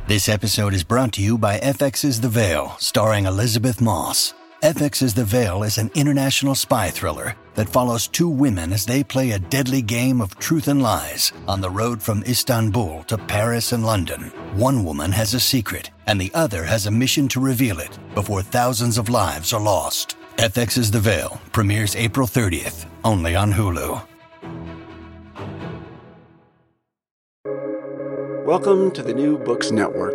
This episode is brought to you by FX's The Veil, starring Elizabeth Moss. FX's The Veil is an international spy thriller that follows two women as they play a deadly game of truth and lies on the road from Istanbul to Paris and London. One woman has a secret, and the other has a mission to reveal it before thousands of lives are lost. FX's The Veil premieres April 30th, only on Hulu. Welcome to the New Books Network.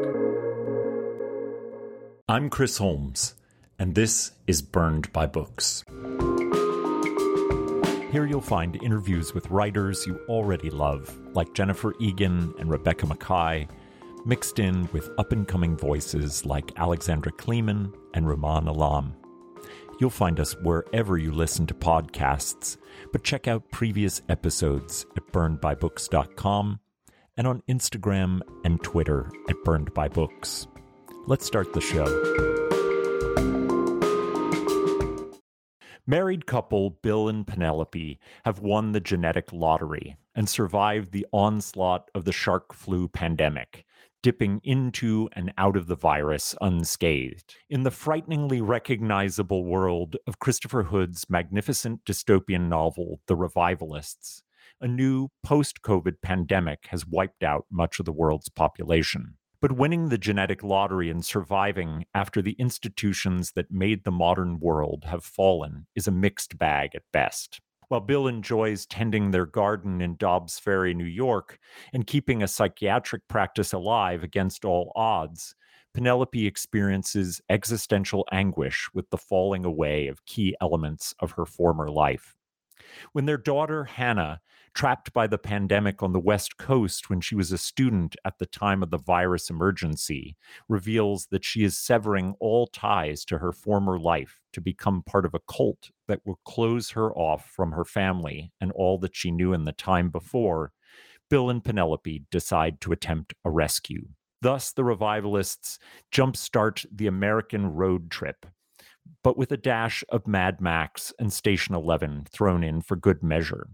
I'm Chris Holmes, and this is Burned by Books. Here you'll find interviews with writers you already love, like Jennifer Egan and Rebecca Makkai, mixed in with up-and-coming voices like Alexandra Kleeman and Rumaan Alam. You'll find us wherever you listen to podcasts, but check out previous episodes at burnedbybooks.com and on Instagram and Twitter at burnedbybooks. Let's start the show. Married couple Bill and Penelope have won the genetic lottery and survived the onslaught of the shark flu pandemic, dipping into and out of the virus unscathed. In the frighteningly recognizable world of Christopher Hood's magnificent dystopian novel, The Revivalists, a new post-COVID pandemic has wiped out much of the world's population. But winning the genetic lottery and surviving after the institutions that made the modern world have fallen is a mixed bag at best. While Bill enjoys tending their garden in Dobbs Ferry, New York, and keeping a psychiatric practice alive against all odds, Penelope experiences existential anguish with the falling away of key elements of her former life. When their daughter, Hannah, trapped by the pandemic on the West Coast when she was a student at the time of the virus emergency, reveals that she is severing all ties to her former life to become part of a cult that will close her off from her family and all that she knew in the time before, Bill and Penelope decide to attempt a rescue. Thus, the Revivalists jumpstart the American road trip, but with a dash of Mad Max and Station 11 thrown in for good measure.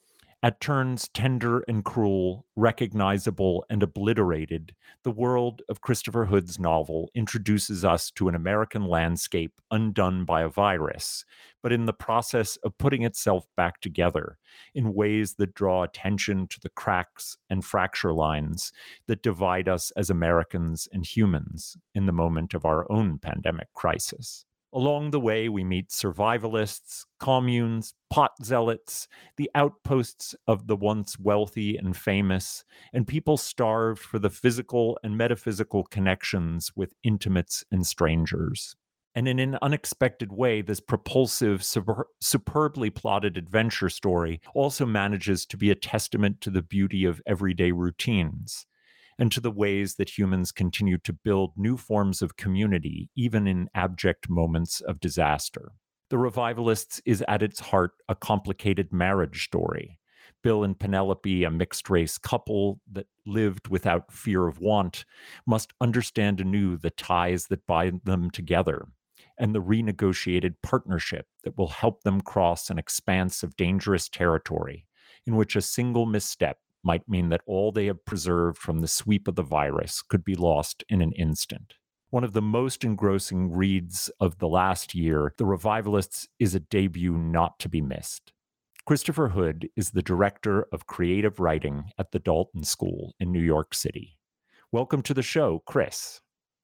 At turns tender and cruel, recognizable and obliterated, the world of Christopher Hood's novel introduces us to an American landscape undone by a virus, but in the process of putting itself back together in ways that draw attention to the cracks and fracture lines that divide us as Americans and humans in the moment of our own pandemic crisis. Along the way, we meet survivalists, communes, pot zealots, the outposts of the once wealthy and famous, and people starved for the physical and metaphysical connections with intimates and strangers. And in an unexpected way, this propulsive, superbly plotted adventure story also manages to be a testament to the beauty of everyday routines, and to the ways that humans continue to build new forms of community, even in abject moments of disaster. The Revivalists is at its heart a complicated marriage story. Bill and Penelope, a mixed-race couple that lived without fear of want, must understand anew the ties that bind them together and the renegotiated partnership that will help them cross an expanse of dangerous territory in which a single misstep might mean that all they have preserved from the sweep of the virus could be lost in an instant. One of the most engrossing reads of the last year, The Revivalists is a debut not to be missed. Christopher Hood is the director of creative writing at the Dalton School in New York City. Welcome to the show, Chris.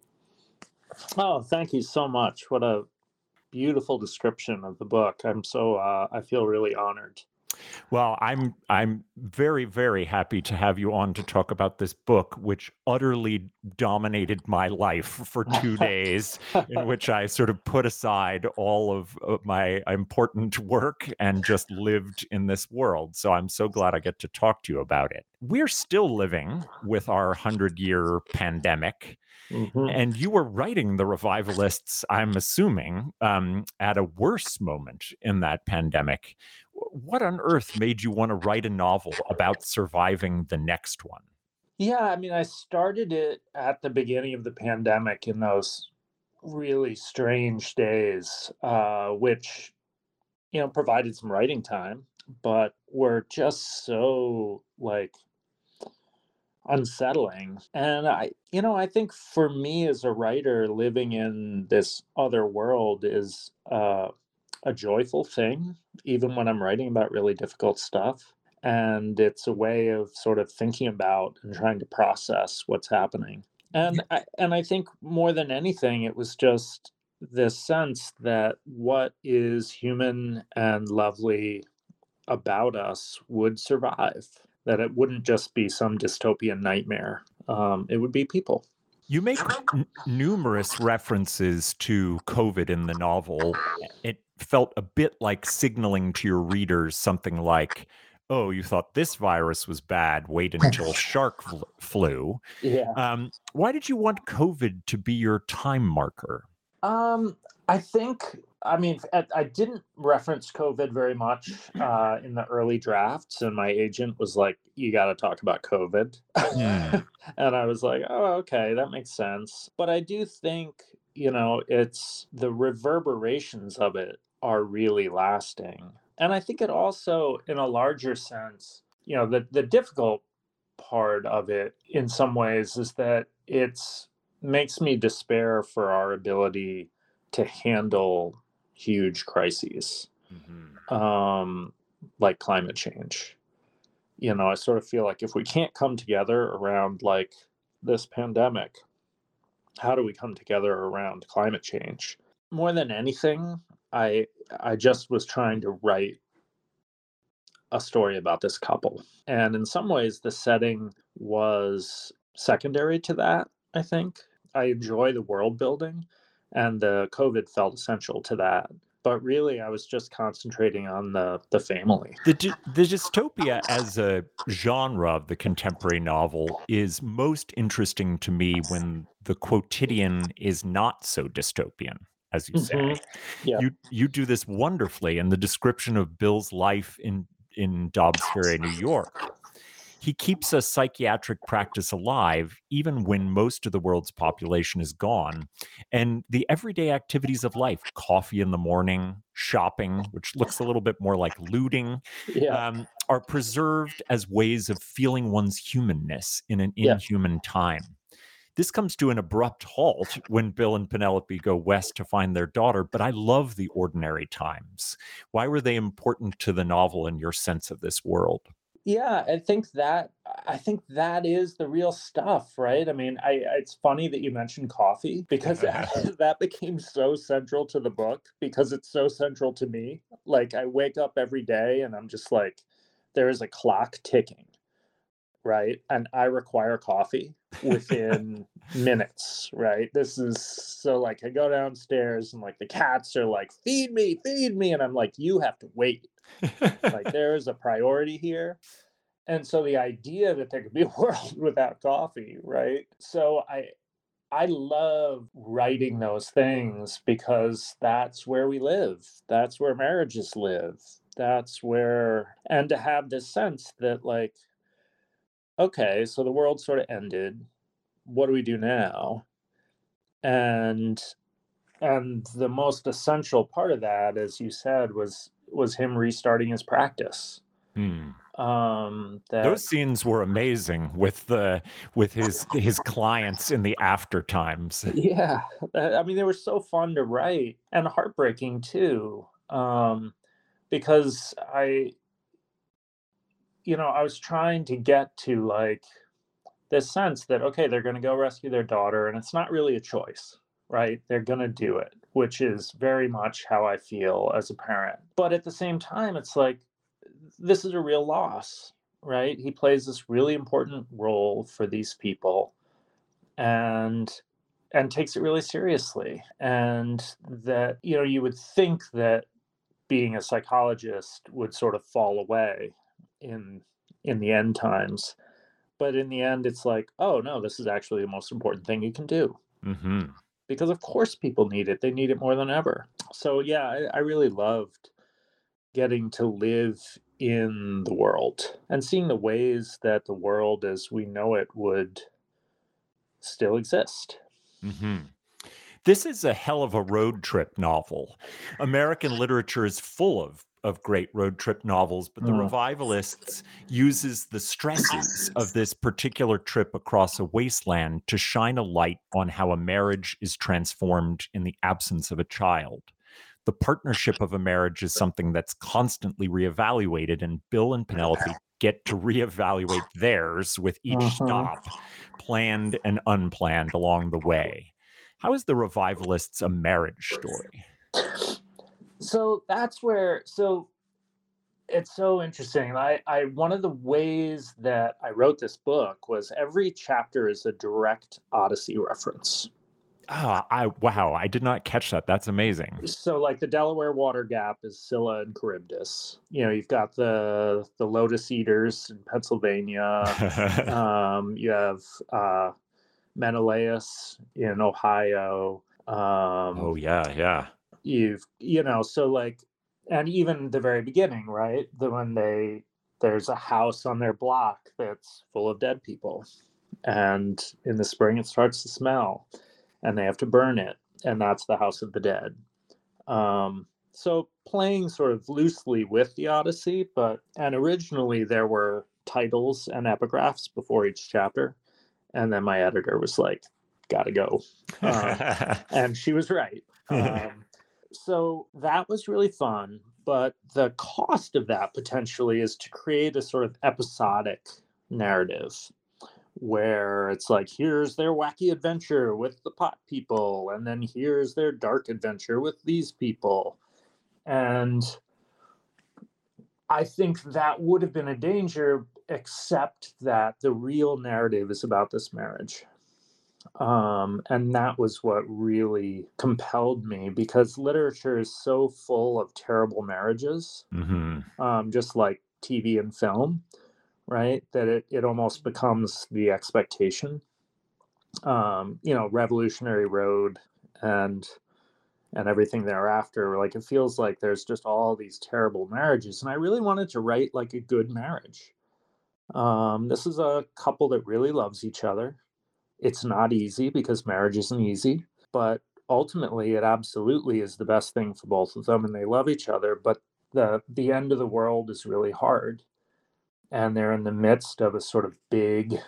Oh, thank you so much. What a beautiful description of the book. I feel really honored. Well, I'm very, very happy to have you on to talk about this book, which utterly dominated my life for 2 days, in which I sort of put aside all of my important work and just lived in this world. So I'm so glad I get to talk to you about it. We're still living with our 100-year pandemic. Mm-hmm. And you were writing The Revivalists, I'm assuming, at a worse moment in that pandemic. What on earth made you want to write a novel about surviving the next one? Yeah, I mean, I started it at the beginning of the pandemic in those really strange days, which, provided some writing time, but were just so unsettling. And I think for me as a writer, living in this other world is a joyful thing, even when I'm writing about really difficult stuff. And it's a way of sort of thinking about and trying to process what's happening. And I think more than anything, it was just this sense that what is human and lovely about us would survive, that it wouldn't just be some dystopian nightmare. It would be people. You make numerous references to COVID in the novel. It felt a bit like signaling to your readers something like, oh, you thought this virus was bad, wait until shark flu. Yeah. Why did you want COVID to be your time marker? I think, I didn't reference COVID very much in the early drafts, and my agent was like, "You got to talk about COVID," and I was like, "Oh, okay, that makes sense." But I do think, it's the reverberations of it are really lasting, and I think it also, in a larger sense, the difficult part of it, in some ways, is that it's makes me despair for our ability to handle huge crises, um, like climate change. I sort of feel like if we can't come together around like this pandemic, how do we come together around climate change? More than anything, I just was trying to write a story about this couple. And in some ways, the setting was secondary to that, I think. I enjoy the world building, and the COVID felt essential to that. But really, I was just concentrating on the family. The dystopia as a genre of the contemporary novel is most interesting to me when the quotidian is not so dystopian, as you say. Yeah. You do this wonderfully in the description of Bill's life in Dobbs Ferry, New York. He keeps a psychiatric practice alive even when most of the world's population is gone. And the everyday activities of life, coffee in the morning, shopping, which looks a little bit more like looting, Yeah. are preserved as ways of feeling one's humanness in an Yeah. inhuman time. This comes to an abrupt halt when Bill and Penelope go west to find their daughter, but I love the ordinary times. Why were they important to the novel and your sense of this world? Yeah, I think that is the real stuff, right? I mean, it's funny that you mentioned coffee because that became so central to the book because it's so central to me. Like I wake up every day and I'm just like, there is a clock ticking, right? And I require coffee within minutes, right? This is so like I go downstairs and like the cats are like, feed me. And I'm like, you have to wait. Like there is a priority here. And so the idea that there could be a world without coffee, right? So I love writing those things because that's where we live. That's where marriages live. That's where, and to have this sense that like, okay, so the world sort of ended. What do we do now? And the most essential part of that, as you said, was him restarting his practice. Hmm. That Those scenes were amazing with his clients in the after times. Yeah, I mean, they were so fun to write and heartbreaking too. Because I was trying to get to like this sense that okay, they're going to go rescue their daughter, and it's not really a choice, right? They're going to do it, which is very much how I feel as a parent. But at the same time, it's like this is a real loss, right? He plays this really important role for these people, and takes it really seriously. And that, you would think that being a psychologist would sort of fall away in the end times. But in the end, it's like, oh no, this is actually the most important thing you can do. Mm-hmm. Because of course people need it. They need it more than ever. So yeah, I really loved getting to live in the world and seeing the ways that the world as we know it would still exist. Mm-hmm. This is a hell of a road trip novel. American literature is full of of great road trip novels, but The Mm. Revivalists uses the stresses of this particular trip across a wasteland to shine a light on how a marriage is transformed in the absence of a child. The partnership of a marriage is something that's constantly reevaluated, and Bill and Penelope get to reevaluate theirs with each Mhm. stop, planned and unplanned along the way. How is The Revivalists a marriage story? So that's where, so it's so interesting. I one of the ways that I wrote this book was every chapter is a direct Odyssey reference. Wow, I did not catch that. That's amazing. So like the Delaware Water Gap is Scylla and Charybdis. You know, you've got the Lotus Eaters in Pennsylvania. You have Menelaus in Ohio. Oh yeah. So like, and even the very beginning, right? There's a house on their block that's full of dead people, and in the spring it starts to smell, and they have to burn it, and that's the House of the Dead. So playing sort of loosely with the Odyssey, and originally there were titles and epigraphs before each chapter, and then my editor was like, "Gotta go," and she was right. So that was really fun, but the cost of that potentially is to create a sort of episodic narrative where it's like, here's their wacky adventure with the pot people, and then here's their dark adventure with these people. And I think that would have been a danger, except that the real narrative is about this marriage. And that was what really compelled me, because literature is so full of terrible marriages, just like TV and film, right? That it almost becomes the expectation. Revolutionary Road and everything thereafter. Like, it feels like there's just all these terrible marriages, and I really wanted to write like a good marriage. This is a couple that really loves each other. It's not easy because marriage isn't easy, but ultimately it absolutely is the best thing for both of them, and they love each other. But the end of the world is really hard, and they're in the midst of a sort of big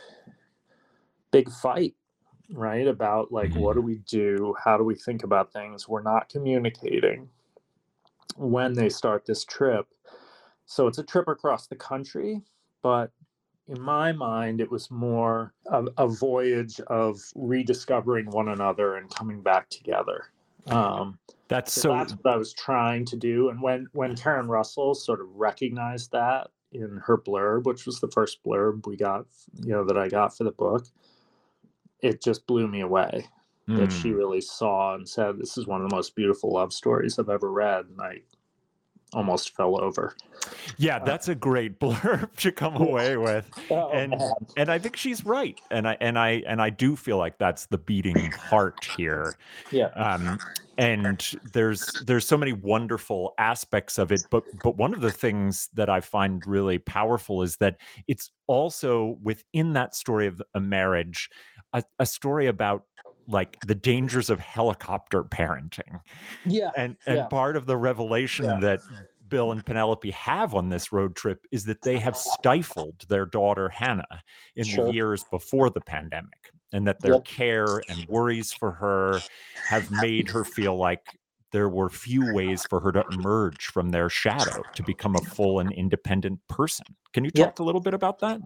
fight, right? About like, what do we do? How do we think about things? We're not communicating when they start this trip. So it's a trip across the country, but in my mind, it was more of a voyage of rediscovering one another and coming back together. That's what I was trying to do. And when Karen Russell sort of recognized that in her blurb, which was the first blurb we got, that I got for the book, it just blew me away that she really saw and said, "This is one of the most beautiful love stories I've ever read." And I almost fell over. Yeah, that's a great blurb to come away with. And I think she's right. And I do feel like that's the beating heart here. Yeah. And there's so many wonderful aspects of it, but one of the things that I find really powerful is that it's also within that story of a marriage, a story about like the dangers of helicopter parenting. Yeah. And part of the revelation that Bill and Penelope have on this road trip is that they have stifled their daughter Hannah in the years before the pandemic, and that their care and worries for her have made her feel like there were few ways for her to emerge from their shadow to become a full and independent person. Can you talk a little bit about that?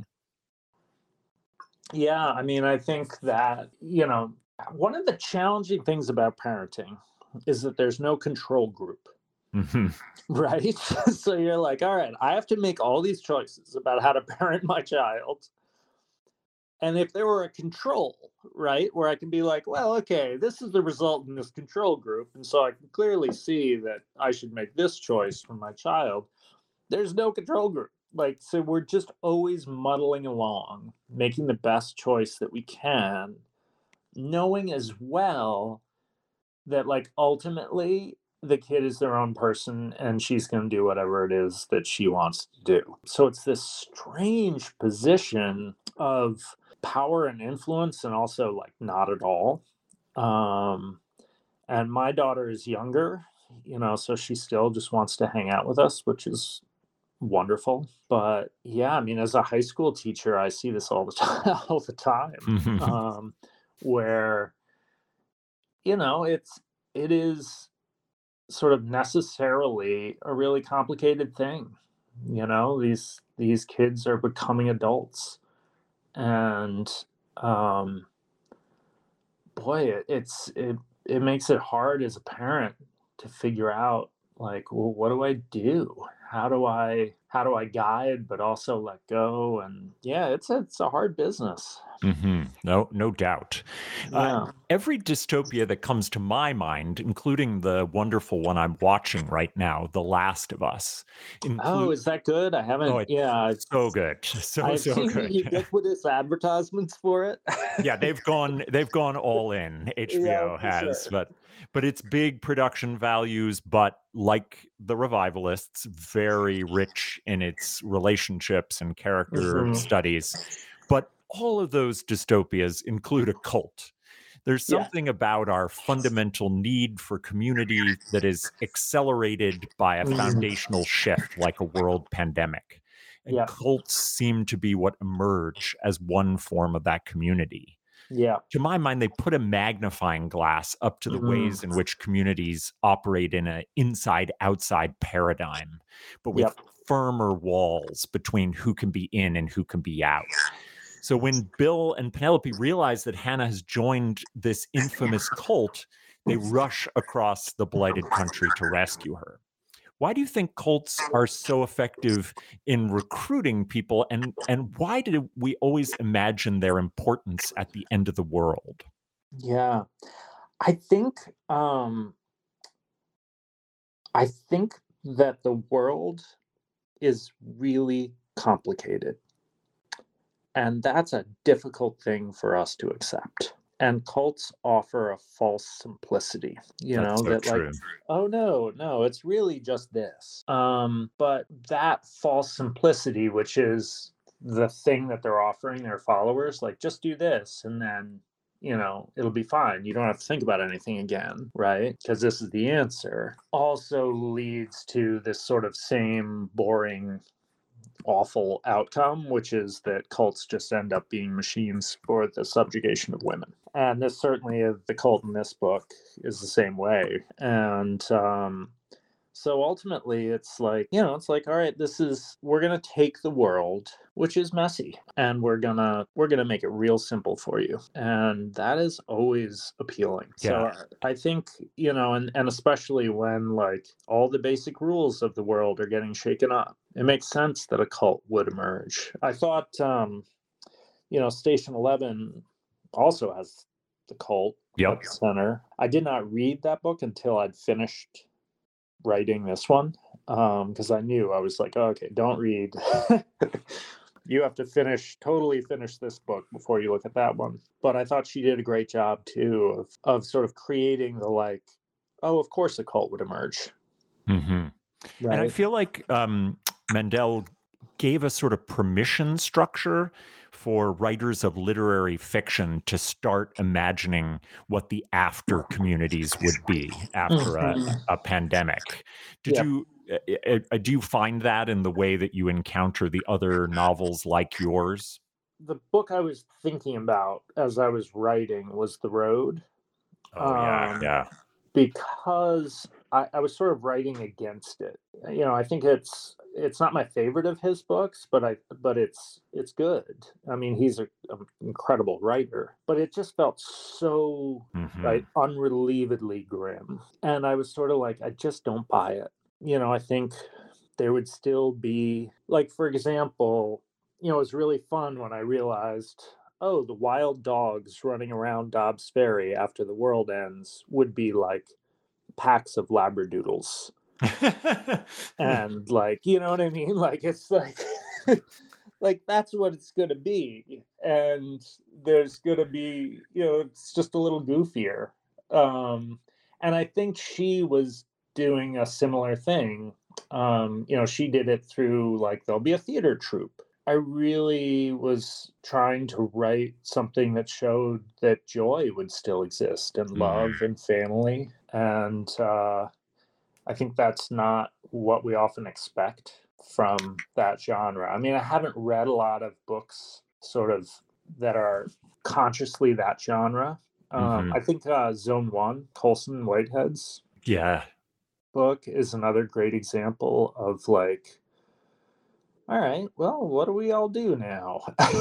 Yeah, I mean, I think that, one of the challenging things about parenting is that there's no control group. Right? So you're like, all right, I have to make all these choices about how to parent my child. And if there were a control, right, where I can be like, well, okay, this is the result in this control group, and so I can clearly see that I should make this choice for my child, there's no control group. Like, so we're just always muddling along, making the best choice that we can, knowing as well that, like, ultimately the kid is their own person and she's going to do whatever it is that she wants to do. So it's this strange position of power and influence, and also like not at all. And my daughter is younger. so she still just wants to hang out with us, which is wonderful. But yeah, I mean, as a high school teacher, I see this all the time, all the time, where, it is sort of necessarily a really complicated thing. These kids are becoming adults, and um, boy, it makes it hard as a parent to figure out, like, well, what do I do? How do I guide but also let go? And yeah, it's a hard business. No doubt. Yeah. Every dystopia that comes to my mind, including the wonderful one I'm watching right now, The Last of Us, Oh, include. is that good? I Oh, haven't. it's Yeah, so good, so I've seen the good. ubiquitous advertisements for it. Yeah, they've gone all in. Yeah, HBO for has, sure. but it's big production values, but like the revivalists, very rich in its relationships and character Hmm. studies. But all of those dystopias include a cult. There's Yeah. something about our fundamental need for community that is accelerated by a Mm. foundational shift like a world pandemic. And Yeah. cults seem to be what emerge as one form of that community. Yeah. To my mind, they put a magnifying glass up to the Mm. ways in which communities operate in an inside outside paradigm, but with Yep. firmer walls between who can be in and who can be out. So when Bill and Penelope realize that Hannah has joined this infamous cult, they rush across the blighted country to rescue her. Why do you think cults are so effective in recruiting people, and why did we always imagine their importance at the end of the world? Yeah. I think um I think that the world is really complicated, and that's a difficult thing for us to accept. And cults offer a false simplicity, That's so that, like, true. oh no, no, it's really just this. But that false simplicity, which is the thing that they're offering their followers, like, just do this and then, it'll be fine. You don't have to think about anything again, right? Because this is the answer. Also leads to this sort of same boring, awful outcome, which is that cults just end up being machines for the subjugation of women. And this certainly is the cult in this book is the same way. And so ultimately, it's like, all right, we're gonna take the world, which is messy, and we're gonna make it real simple for you, and that is always appealing. So Yeah. I think, and especially when, like, all the basic rules of the world are getting shaken up, it makes sense that a cult would emerge. I thought, Station 11 also has the cult at Yep. the center. I did not read that book until I'd finished writing this one, because I knew, I was like, oh, okay, don't read. You have to totally finish this book before you look at that one. But I thought she did a great job too of sort of creating the, like, oh, of course a cult would emerge, hmm And I right? feel like Mandel gave a sort of permission structure for writers of literary fiction to start imagining what the after communities would be after Mhm. a pandemic. Did Yep. you do you find that in the way that you encounter the other novels like yours? The book I was thinking about as I was writing was The Road. Oh yeah, Um, yeah. because I was sort of writing against it. I think it's not my favorite of his books, but it's good. I mean, he's an incredible writer, but it just felt so, hmm right, unrelievedly grim, and I was sort of like, I just don't buy it. I think there would still be, like, for example, it was really fun when I realized, oh, the wild dogs running around Dobbs Ferry after the world ends would be like packs of labradoodles. And, like, you know what I mean? Like, it's like like, that's what it's gonna be. And there's gonna be, it's just a little goofier. Um, and I think she was doing a similar thing. She did it through, like, there'll be a theater troupe. I really was trying to write something that showed that joy would still exist, and love Mm. and family. And I think that's not what we often expect from that genre. I mean, I haven't read a lot of books sort of that are consciously that genre. I think Zone One, Colson Whitehead's Yeah. book, is another great example of like, all right, well, what do we all do now?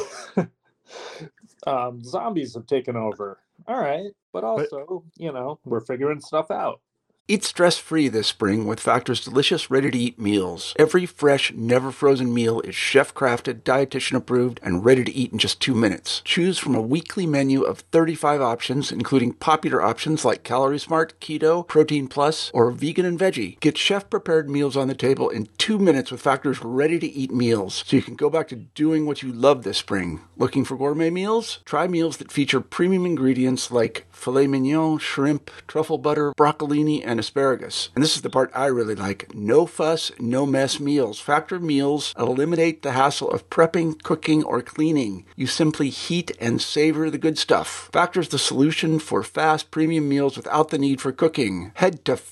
Zombies have taken over. All right, but But also, we're figuring stuff out. Eat stress-free this spring with Factor's delicious, ready-to-eat meals. Every fresh, never-frozen meal is chef-crafted, dietitian-approved, and ready to eat in just 2 minutes. Choose from a weekly menu of 35 options, including popular options like Calorie Smart, Keto, Protein Plus, or Vegan and Veggie. Get chef-prepared meals on the table in 2 minutes with Factor's ready-to-eat meals, so you can go back to doing what you love this spring. Looking for gourmet meals? Try meals that feature premium ingredients like filet mignon, shrimp, truffle butter, broccolini, and asparagus. And this is the part I really like. No fuss, no mess meals. Factor meals eliminate the hassle of prepping, cooking, or cleaning. You simply heat and savor the good stuff. Factor's the solution for fast premium meals without the need for cooking. Head to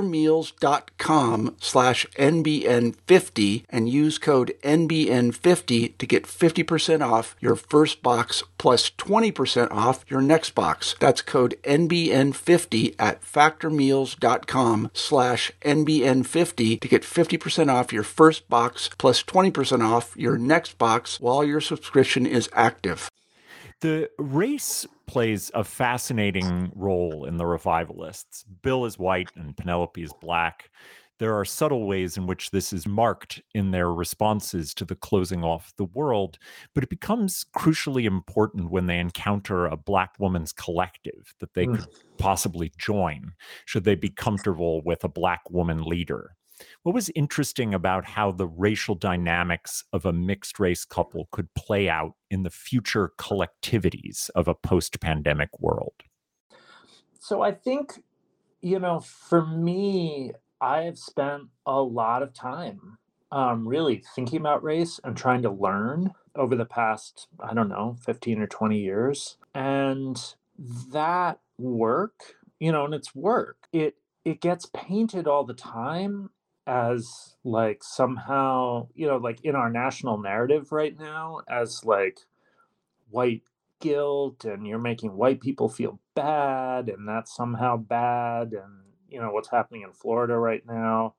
factormeals.com/NBN50 and use code NBN50 to get 50% off your first box plus 20% off your next box. That's code NBN50 at factormeals.com/NBN50 to get 50% off your first box plus 20% off your next box while your subscription is active. the race plays a fascinating role in the revivalists. Bill is white and Penelope is black. There are subtle ways in which this is marked in their responses to the closing off the world, but it becomes crucially important when they encounter a Black woman's collective that they could possibly join, should they be comfortable with a Black woman leader. What was interesting about how the racial dynamics of a mixed race couple could play out in the future collectivities of a post-pandemic world? So I think, for me, I have spent a lot of time really thinking about race and trying to learn over the past, I don't know, 15 or 20 years. And that work, and it's work, it gets painted all the time as like somehow, like in our national narrative right now, as like white guilt, and you're making white people feel bad, and that's somehow bad, and what's happening in Florida right now.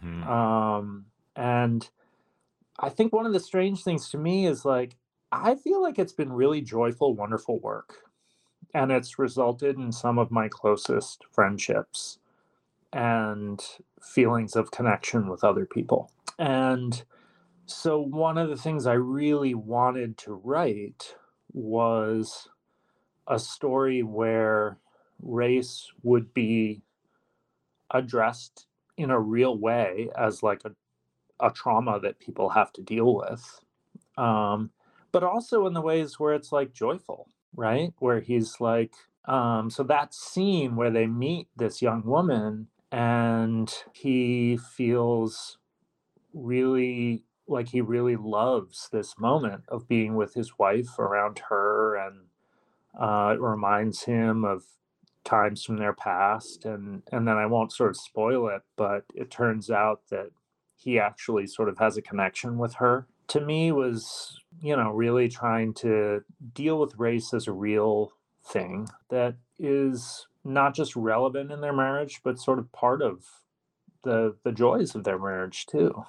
And I think one of the strange things to me is like, I feel like it's been really joyful, wonderful work, and it's resulted in some of my closest friendships and feelings of connection with other people. And so one of the things I really wanted to write was a story where race would be addressed in a real way as like a trauma that people have to deal with. But also in the ways where it's like joyful, right? Where he's like, so that scene where they meet this young woman and he feels really like he really loves this moment of being with his wife around her, and it reminds him of times from their past, and then I won't sort of spoil it, but it turns out that he actually sort of has a connection with her. To me, was really trying to deal with race as a real thing that is not just relevant in their marriage, but sort of part of the joys of their marriage too.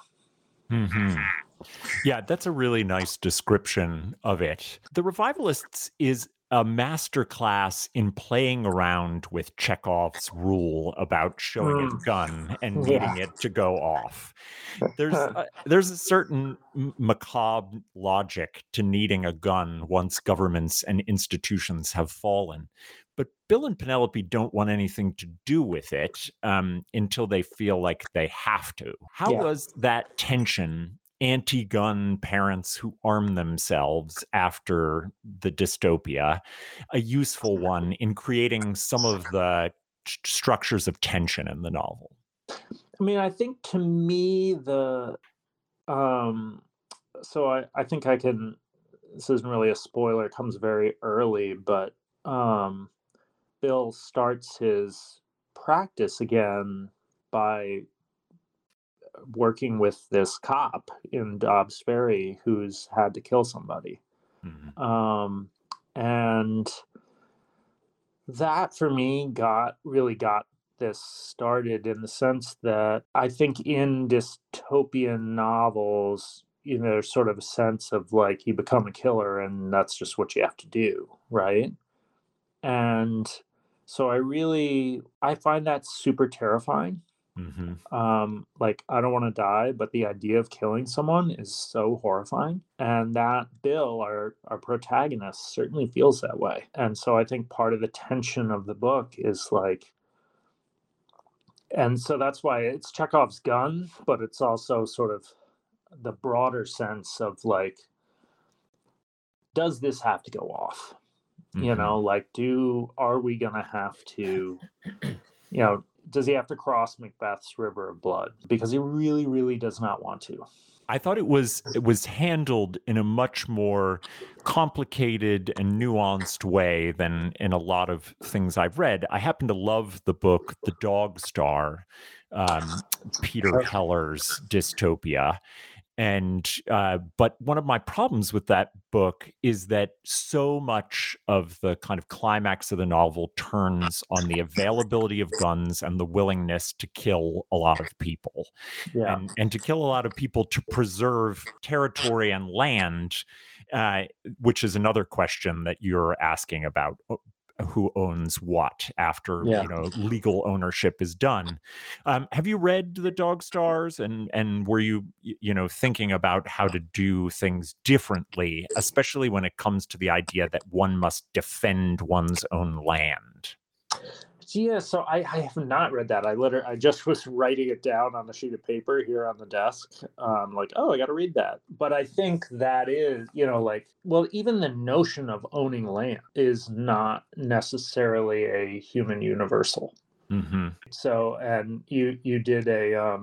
Yeah, that's a really nice description of it. The Revivalists is a masterclass in playing around with Chekhov's rule about showing a gun and needing it to go off. There's a certain macabre logic to needing a gun once governments and institutions have fallen. But Bill and Penelope don't want anything to do with it until they feel like they have to. How was that tension, anti-gun parents who arm themselves after the dystopia, a useful one in creating some of the structures of tension in the novel? I mean, I think to me so I think I can, this isn't really a spoiler, it comes very early, but Bill starts his practice again by working with this cop in Dobbs Ferry who's had to kill somebody. And that for me really got this started, in the sense that I think in dystopian novels, there's sort of a sense of like you become a killer and that's just what you have to do, right? And so I find that super terrifying. Like, I don't want to die, but the idea of killing someone is so horrifying. And that Bill, our protagonist, certainly feels that way. And so I think part of the tension of the book is like, and so that's why it's Chekhov's gun, but it's also sort of the broader sense of like, does this have to go off? Like, are we going to have to, does he have to cross Macbeth's river of blood? Because he really, really does not want to. I thought it was handled in a much more complicated and nuanced way than in a lot of things I've read. I happen to love the book The Dog Star, Peter Heller's dystopia. And but one of my problems with that book is that so much of the kind of climax of the novel turns on the availability of guns and the willingness to kill a lot of people, and to kill a lot of people to preserve territory and land, which is another question that you're asking about. Who owns what after legal ownership is done. Have you read The Dog Stars, and were you thinking about how to do things differently, especially when it comes to the idea that one must defend one's own land? Yeah, so I have not read that. I just was writing it down on a sheet of paper here on the desk. Like, oh, I got to read that. But I think that is, even the notion of owning land is not necessarily a human universal. So, and you did a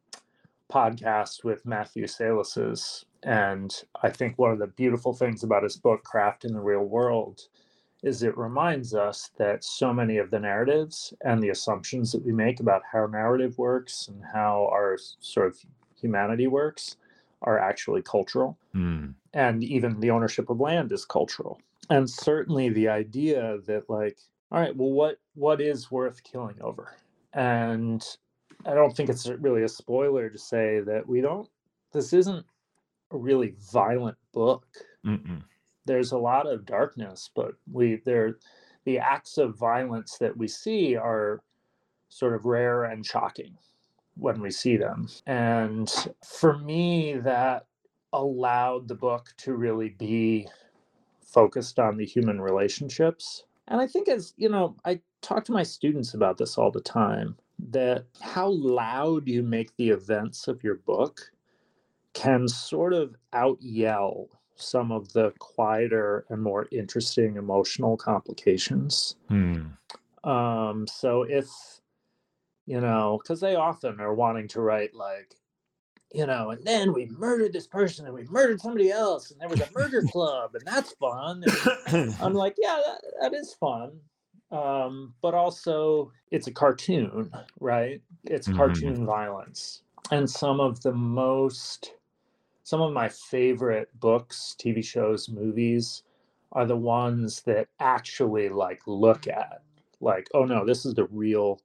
podcast with Matthew Salis's, and I think one of the beautiful things about his book, Craft in the Real World, is it reminds us that so many of the narratives and the assumptions that we make about how narrative works and how our sort of humanity works are actually cultural. And even the ownership of land is cultural. And certainly the idea that, like, all right, well, what is worth killing over? And I don't think it's really a spoiler to say that this isn't a really violent book. There's a lot of darkness, but the acts of violence that we see are sort of rare and shocking when we see them. And for me, that allowed the book to really be focused on the human relationships. And I think, as I talk to my students about this all the time, that how loud you make the events of your book can sort of out-yell some of the quieter and more interesting emotional complications. So if, because they often are wanting to write like, and then we murdered this person and we murdered somebody else and there was a murder club and that's fun. And I'm like, yeah, that is fun. But also it's a cartoon, right? It's cartoon violence. And some of my favorite books, TV shows, movies are the ones that actually like look at like, oh no, this is the real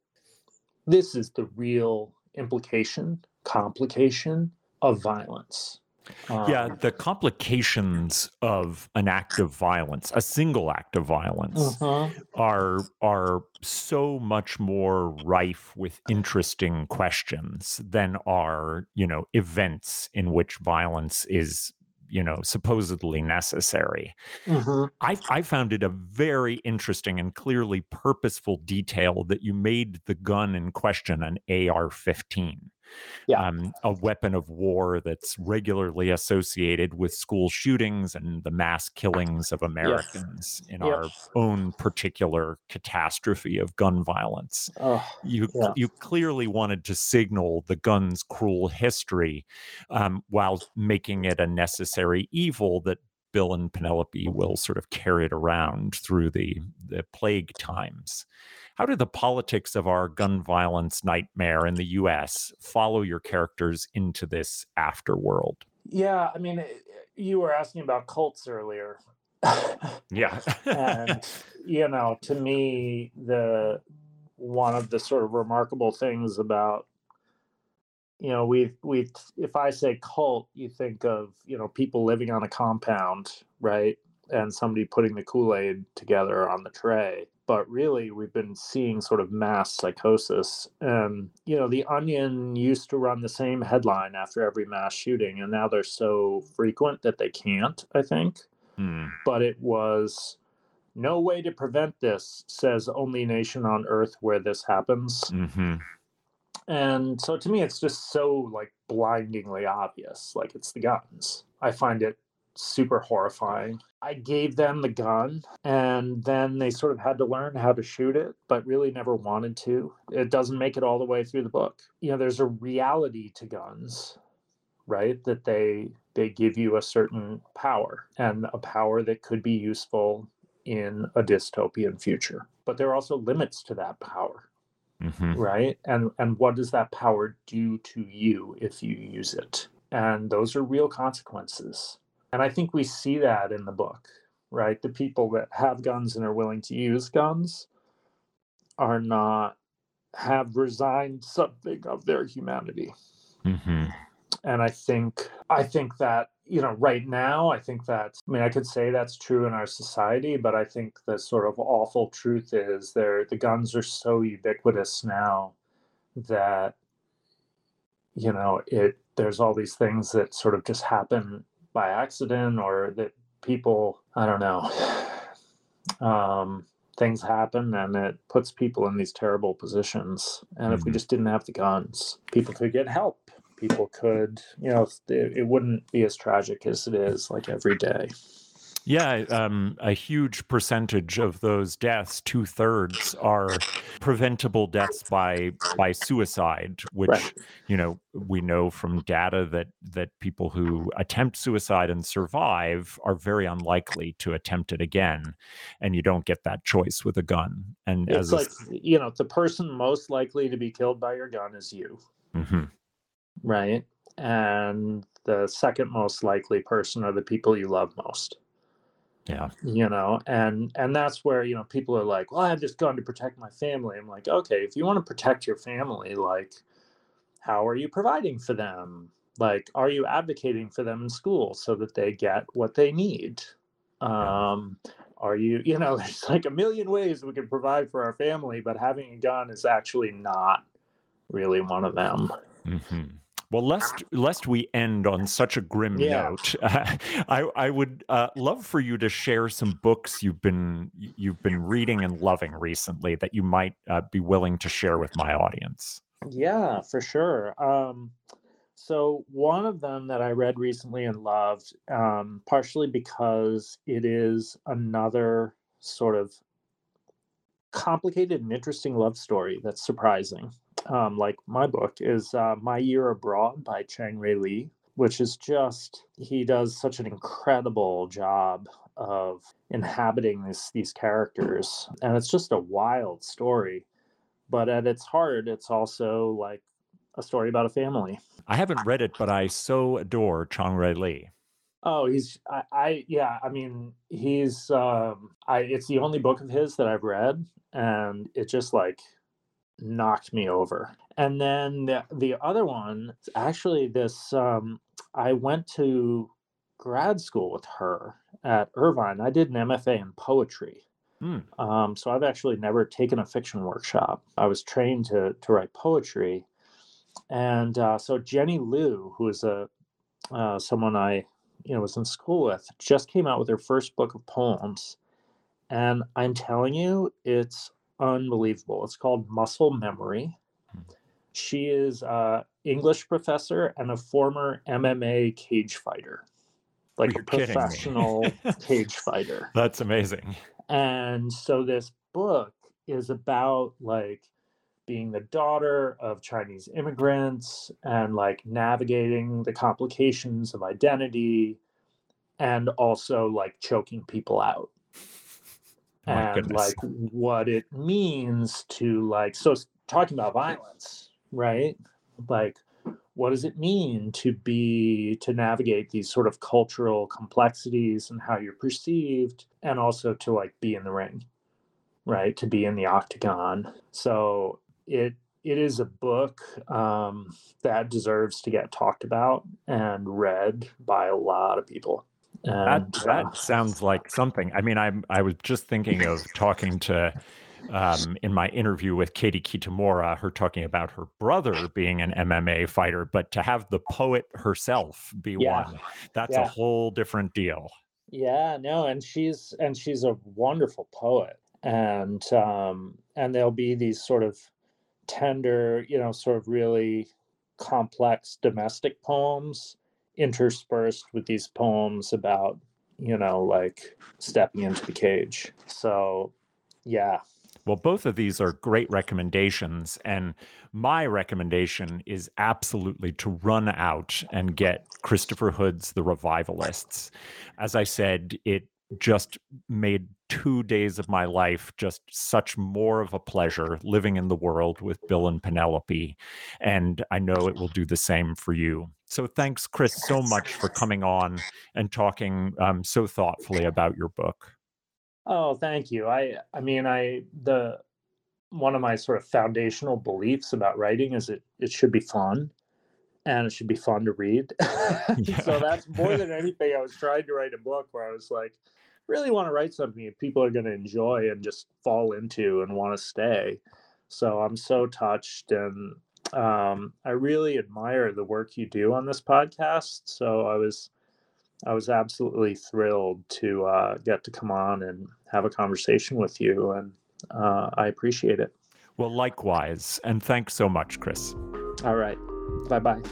complication of violence. The complications of an act of violence, a single act of violence, are so much more rife with interesting questions than are, events in which violence is, supposedly necessary. I found it a very interesting and clearly purposeful detail that you made the gun in question an AR-15. A weapon of war that's regularly associated with school shootings and the mass killings of Americans in our own particular catastrophe of gun violence. You clearly wanted to signal the gun's cruel history while making it a necessary evil that Bill and Penelope will sort of carry it around through the plague times. How do the politics of our gun violence nightmare in the U.S. follow your characters into this afterworld? Yeah, I mean, you were asking about cults earlier. Yeah. And, to me, one of the sort of remarkable things about, we if I say cult, you think of, people living on a compound, right? And somebody putting the Kool-Aid together on the tray. But really, we've been seeing sort of mass psychosis. And, The Onion used to run the same headline after every mass shooting, and now they're so frequent that they can't, I think. But it was, no way to prevent this, says only nation on earth where this happens. Mm-hmm. And so to me, it's just so like blindingly obvious. Like, it's the guns. I find it super horrifying. I gave them the gun, and then they sort of had to learn how to shoot it, but really never wanted to. It doesn't make it all the way through the book. There's a reality to guns, right? That they give you a certain power, and a power that could be useful in a dystopian future. But there are also limits to that power. Mm-hmm. Right? And what does that power do to you if you use it? And those are real consequences. And I think we see that in the book, right? The people that have guns and are willing to use guns have resigned something of their humanity. Mm-hmm. And I think that, right now, I could say that's true in our society, but I think the sort of awful truth is the guns are so ubiquitous now that, there's all these things that sort of just happen by accident, or that people, I don't know, things happen and it puts people in these terrible positions. And if we just didn't have the guns, people could get help. People could, it wouldn't be as tragic as it is, like, every day. Yeah, a huge percentage of those deaths, 2/3, are preventable deaths by suicide, which, Right. We know from data that people who attempt suicide and survive are very unlikely to attempt it again, and you don't get that choice with a gun. And it's the person most likely to be killed by your gun is you. Mm-hmm. Right? And the second most likely person are the people you love most. Yeah. And that's where, people are like, well, I have this gun to protect my family. I'm like, okay, if you want to protect your family, like, how are you providing for them? Like, are you advocating for them in school so that they get what they need? Are you, there's like a million ways we can provide for our family, but having a gun is actually not really one of them. Mm-hmm. Well, lest we end on such a grim note, I would love for you to share some books you've been reading and loving recently that you might be willing to share with my audience. Yeah, for sure. So one of them that I read recently and loved, partially because it is another sort of complicated and interesting love story that's surprising. Like my book is My Year Abroad by Chang-Rae Lee, which is he does such an incredible job of inhabiting these characters. And it's just a wild story. But at its heart, it's also like a story about a family. I haven't read it, but I so adore Chang-Rae Lee. Oh, it's the only book of his that I've read, and it just like knocked me over. And then the other one is actually this, I went to grad school with her at Irvine. I did an MFA in poetry. So I've actually never taken a fiction workshop. I was trained to write poetry. And so Jenny Liu, who is someone I was in school with, just came out with her first book of poems. And I'm telling you, it's unbelievable. It's called Muscle Memory. She is an English professor and a former MMA cage fighter, like a professional cage fighter. That's amazing. And so this book is about like being the daughter of Chinese immigrants and like navigating the complications of identity and also like choking people out. My and goodness. like what it means to like, so talking about violence, right? Like, what does it mean to navigate these sort of cultural complexities and how you're perceived, and also to like be in the ring, right? To be in the octagon. So it is a book that deserves to get talked about and read by a lot of people. And That sounds like something. I mean, I was just thinking of talking to, in my interview with Katie Kitamura, her talking about her brother being an MMA fighter, but to have the poet herself be one, that's a whole different deal. Yeah, no, and she's a wonderful poet, and there'll be these sort of tender, sort of really complex domestic poems interspersed with these poems about, like stepping into the cage. So, yeah. Well, both of these are great recommendations. And my recommendation is absolutely to run out and get Christopher Hood's The Revivalists. As I said, it just made 2 days of my life just such more of a pleasure living in the world with Bill and Penelope. And I know it will do the same for you. So thanks, Chris, so much for coming on and talking so thoughtfully about your book. Oh, thank you. One of my sort of foundational beliefs about writing is it should be fun, and it should be fun to read. So that's more than anything. I was trying to write a book where I was like, really want to write something that people are going to enjoy and just fall into and want to stay. So I'm so touched, and I really admire the work you do on this podcast. So I was absolutely thrilled to get to come on and have a conversation with you, and I appreciate it. Well, likewise, and thanks so much, Chris. All right. Bye-bye.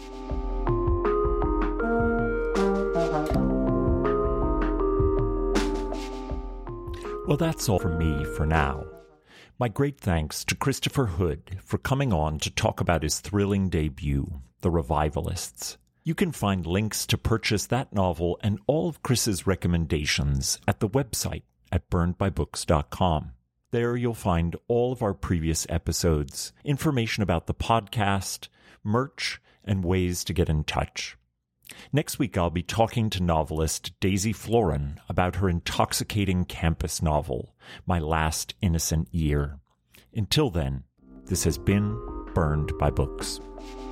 Well, that's all from me for now. My great thanks to Christopher Hood for coming on to talk about his thrilling debut, The Revivalists. You can find links to purchase that novel and all of Chris's recommendations at the website at burnedbybooks.com. There you'll find all of our previous episodes, information about the podcast, merch, and ways to get in touch. Next week, I'll be talking to novelist Daisy Florin about her intoxicating campus novel, My Last Innocent Year. Until then, this has been Burned by Books.